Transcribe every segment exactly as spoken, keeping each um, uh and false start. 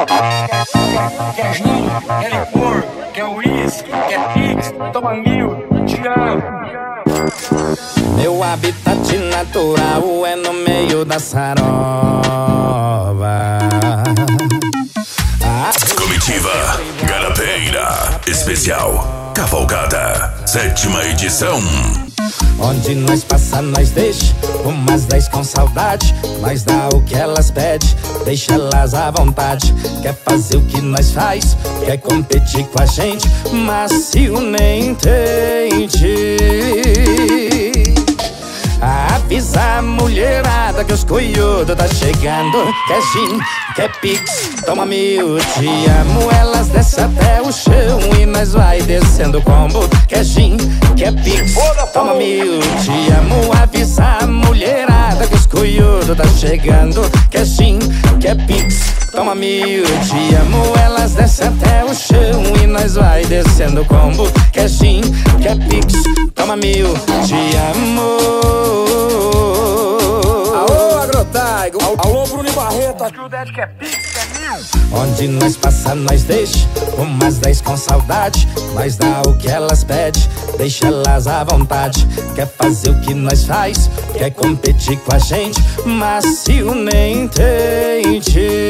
Quer gin, quer licor, quer uísque, quer pix, toma mil, te amo. Meu habitat natural é no meio da sarova. Comitiva Garapeira Especial Cavalgada, sétima edição. Onde nós passa, nós deixa umas dez com saudade. Nós dá o que elas pedem, deixa elas à vontade. Quer fazer o que nós faz, quer competir com a gente, macio nem tente. Avisa a mulherada que os coiudos tá chegando. Quer gin, quer pix, toma mil, te amo. Elas descem até o chão e nós vai descendo o combo. Quer gin, quer pix, toma mil, te amo. Avisa a mulherada que os coiudos tá chegando. Quer gin, quer pix, toma mil, te amo. Elas descem até o chão e nós vai descendo o combo. Quer gin, quer pix, toma mil, te amo. Alô, Agrotaigo. Alô, Bruno e Barreto. Aqui o Ded quer pix, quer mil. Onde nós passa, nós deixa umas dez com saudade. Nós dá o que elas pedem, deixa elas à vontade. Quer fazer o que nós faz, quer competir com a gente, macio nem tente.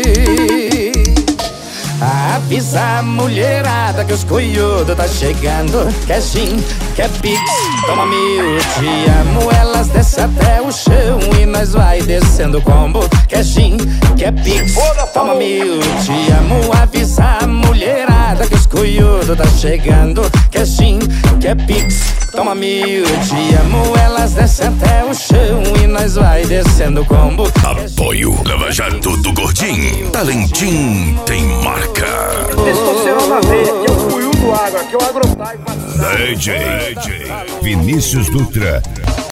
Avisa a mulherada que os coiudos tá chegando. Quer gin, quer pix, toma mil, te amo. Elas descem até o chão e nós vai descendo o combo. Quer gin, quer pix, toma mil, te amo. Avisa a mulherada que os coiudos tá chegando. Quer gin, quer pix, toma mil, te amo. Elas descem até o chão e nós vai descendo o combo. Apoio Lava Jato do Gordinho. Talentim tem marca. Testosterona veia, aqui é o Cuiu do Agro, aqui é o Agrotaigo. D J Vinícius Dutra.